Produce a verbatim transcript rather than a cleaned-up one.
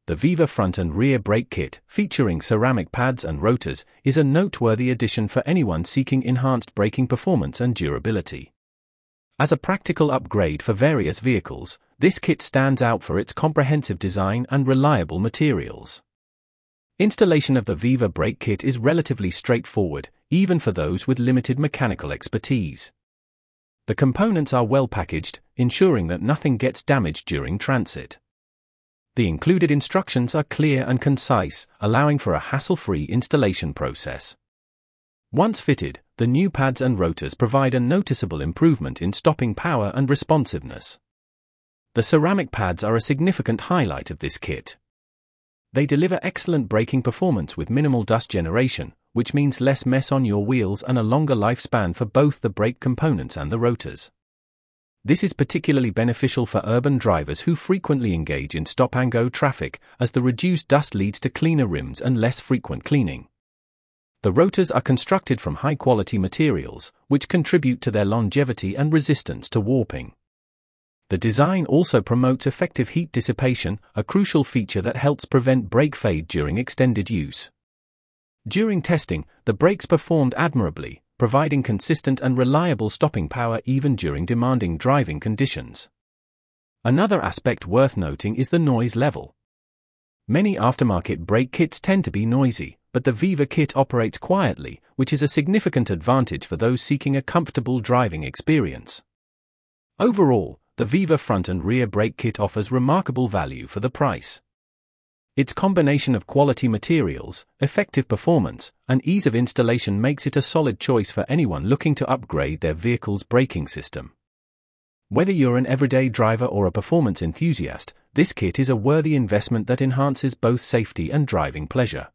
The Viva front and rear brake kit, featuring ceramic pads and rotors, is a noteworthy addition for anyone seeking enhanced braking performance and durability. As a practical upgrade for various vehicles, this kit stands out for its comprehensive design and reliable materials. Installation of the Viva brake kit is relatively straightforward, even for those with limited mechanical expertise. The components are well packaged, ensuring that nothing gets damaged during transit. The included instructions are clear and concise, allowing for a hassle-free installation process. Once fitted, the new pads and rotors provide a noticeable improvement in stopping power and responsiveness. The ceramic pads are a significant highlight of this kit. They deliver excellent braking performance with minimal dust generation, which means less mess on your wheels and a longer lifespan for both the brake components and the rotors. This is particularly beneficial for urban drivers who frequently engage in stop-and-go traffic, as the reduced dust leads to cleaner rims and less frequent cleaning. The rotors are constructed from high-quality materials, which contribute to their longevity and resistance to warping. The design also promotes effective heat dissipation, a crucial feature that helps prevent brake fade during extended use. During testing, the brakes performed admirably, providing consistent and reliable stopping power even during demanding driving conditions. Another aspect worth noting is the noise level. Many aftermarket brake kits tend to be noisy, but the Viva kit operates quietly, which is a significant advantage for those seeking a comfortable driving experience. Overall, the Viva front and rear brake kit offers remarkable value for the price. Its combination of quality materials, effective performance, and ease of installation makes it a solid choice for anyone looking to upgrade their vehicle's braking system. Whether you're an everyday driver or a performance enthusiast, this kit is a worthy investment that enhances both safety and driving pleasure.